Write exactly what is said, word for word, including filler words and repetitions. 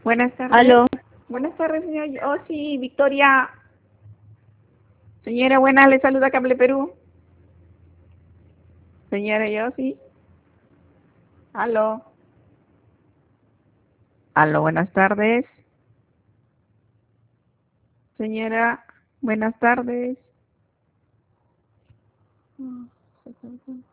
Buenas tardes. Aló. Buenas tardes, señora. Oh, sí, Victoria. Señora, buena, le saluda Cable Perú. Señora Yossi. Aló. Aló, buenas tardes. Señora, buenas tardes.